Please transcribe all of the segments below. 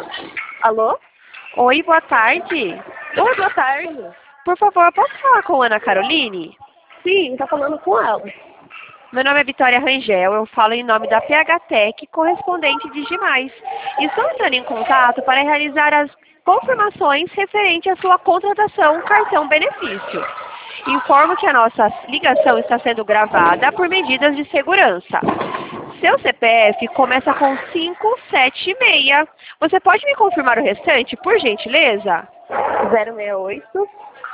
Alô? Oi, boa tarde. Oi, boa tarde. Por favor, posso falar com Ana Caroline? Sim, tá falando com ela. Meu nome é Vitória Rangel, eu falo em nome da PHTEC, correspondente de Dimais. Estou entrando em contato para realizar as confirmações referente à sua contratação cartão benefício. Informo que a nossa ligação está sendo gravada por medidas de segurança. Seu CPF começa com 576. Você pode me confirmar o restante, por gentileza? 068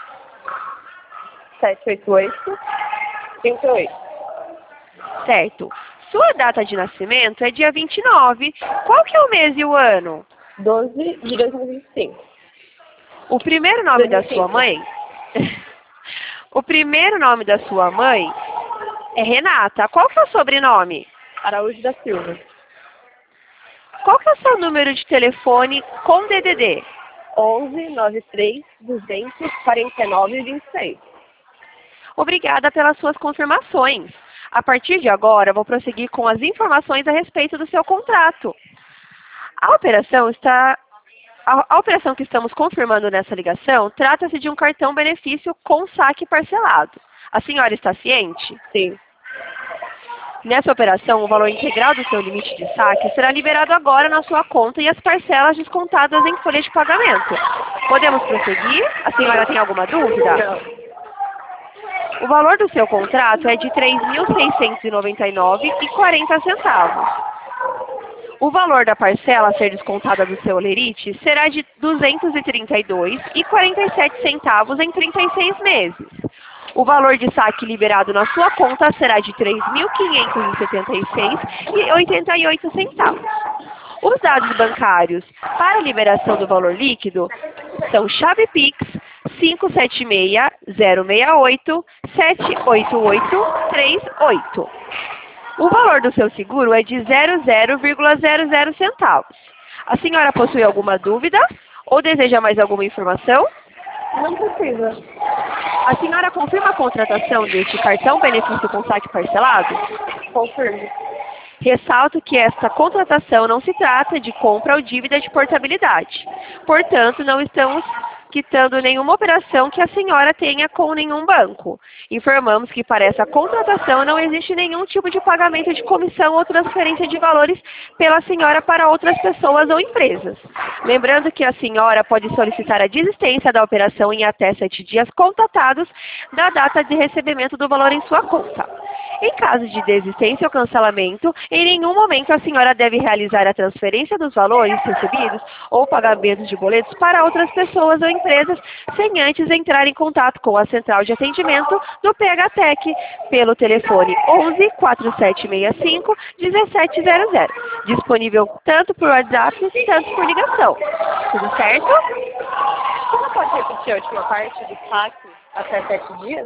788 58. Certo. Sua data de nascimento é dia 29. Qual que é o mês e o ano? 12 de 2025. O primeiro nome da sua mãe? O primeiro nome da sua mãe é Renata. Qual que é o sobrenome? Araújo da Silva. Qual que é o seu número de telefone com DDD? 11 93 200 49 26. Obrigada pelas suas confirmações. A partir de agora, vou prosseguir com as informações a respeito do seu contrato. A operação que estamos confirmando nessa ligação trata-se de um cartão benefício com saque parcelado. A senhora está ciente? Sim. Nessa operação, o valor integral do seu limite de saque será liberado agora na sua conta e as parcelas descontadas em folha de pagamento. Podemos prosseguir? A senhora tem alguma dúvida? Não. O valor do seu contrato é de R$ 3.699,40. O valor da parcela a ser descontada do seu lerite será de R$ 232,47 em 36 meses. O valor de saque liberado na sua conta será de R$ 3.576,88. Os dados bancários para a liberação do valor líquido são chave Pix 576-068-78838. O valor do seu seguro é de 00,00 centavos. A senhora possui alguma dúvida ou deseja mais alguma informação? Não precisa. A senhora confirma a contratação deste cartão benefício com saque parcelado? Confirmo. Ressalto que esta contratação não se trata de compra ou dívida de portabilidade. Portanto, não estamos quitando nenhuma operação que a senhora tenha com nenhum banco. Informamos que para essa contratação não existe nenhum tipo de pagamento de comissão ou transferência de valores pela senhora para outras pessoas ou empresas. Lembrando que a senhora pode solicitar a desistência da operação em até 7 dias contatados da data de recebimento do valor em sua conta. Em caso de desistência ou cancelamento, em nenhum momento a senhora deve realizar a transferência dos valores recebidos ou pagamentos de boletos para outras pessoas ou empresas sem antes entrar em contato com a central de atendimento do PHTEC pelo telefone 11 4765 1700, disponível tanto por WhatsApp quanto por ligação. Tudo certo? Você pode repetir a última parte do saque até 7 dias?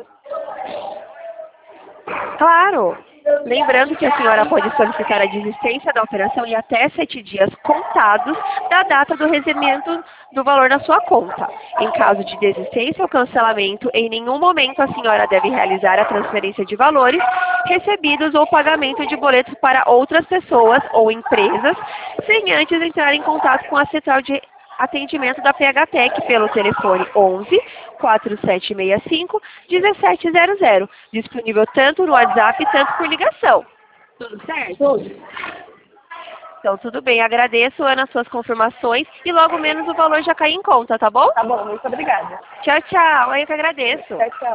Claro! Lembrando que a senhora pode solicitar a desistência da operação em até 7 dias contados da data do recebimento do valor na sua conta. Em caso de desistência ou cancelamento, em nenhum momento a senhora deve realizar a transferência de valores recebidos ou pagamento de boletos para outras pessoas ou empresas, sem antes entrar em contato com a central de atendimento da PHTEC pelo telefone 11 4765 1700, disponível tanto no WhatsApp quanto por ligação. Tudo certo? Tudo. Então, tudo bem. Agradeço, Ana, suas confirmações e logo menos o valor já cai em conta, tá bom? Tá bom, muito obrigada. Tchau, tchau. Eu que agradeço. Tchau, tchau.